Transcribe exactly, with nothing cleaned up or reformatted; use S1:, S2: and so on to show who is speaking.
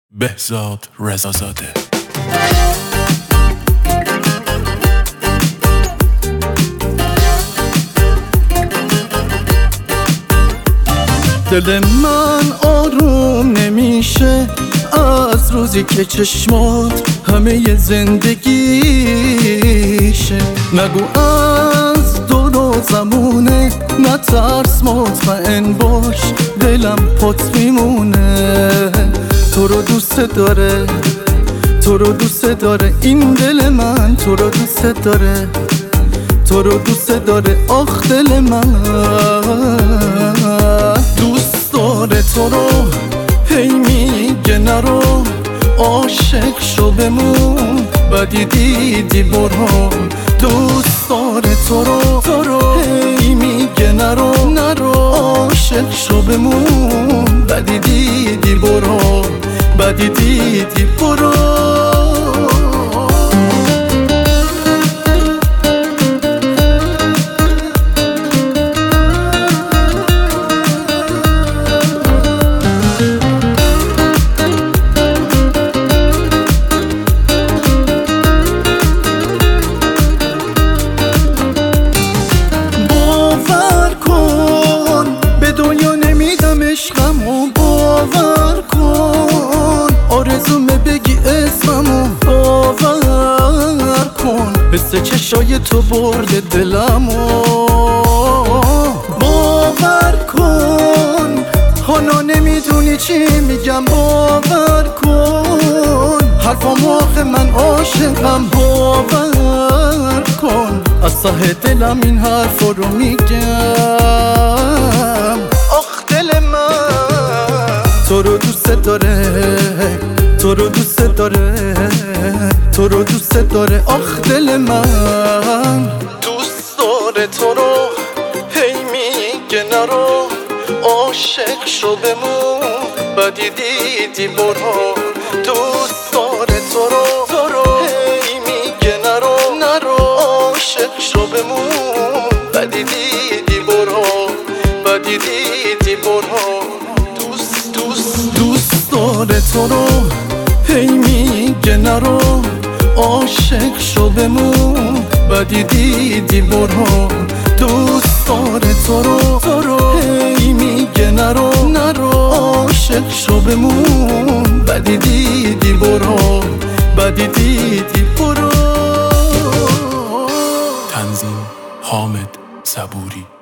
S1: بهزاد رضازاده.
S2: دل من آروم نمیشه از روزی که چشمات همه زندگیشه. نگو از دور و زمونه، نترس مطمئن باش دلم پات میمونه. تو رو دوست داره، تو رو دوست داره این دل من، تو رو دوست داره، تو رو دوست داره آخ دل من. دوست داره تو رو هی میگه نرو، عاشق شو بمون بدی دیدی برو. دوست داره تو رو تو رو هی میگه نرو نرو، عاشق شو بمون بدی دیدی برو بدی دیدی برو. عشقمو باور کن، آرزومه بگی اسممو باور کن. حس چشای تو برده دلمو باور کن. حالا نمیدونی چی میگم باور کن. حرفامو آخه من عاشقم باور کن. از ته دلم این حرفا رو میگم. تو رو دوست داره، تو رو دوست داره، تو رو دوست داره آخ دل من. دوست داره تو رو هی میگه نرو، عاشق شو بمون بدی دیدی برو. دوست داره تو رو تو رو هی میگه نرو نرو، عاشق شو بمون بدی دیدی برو بدی دیدی برو. دوست داره تو رو هی میگه نرو، عاشق شو بمون بدی دیدی برو. دوست داره تو رو تو رو هی میگه نرو نرو، عاشق شو بمون بدی دیدی برو بدی دیدی برو.
S1: تنظیم حامد صبوری.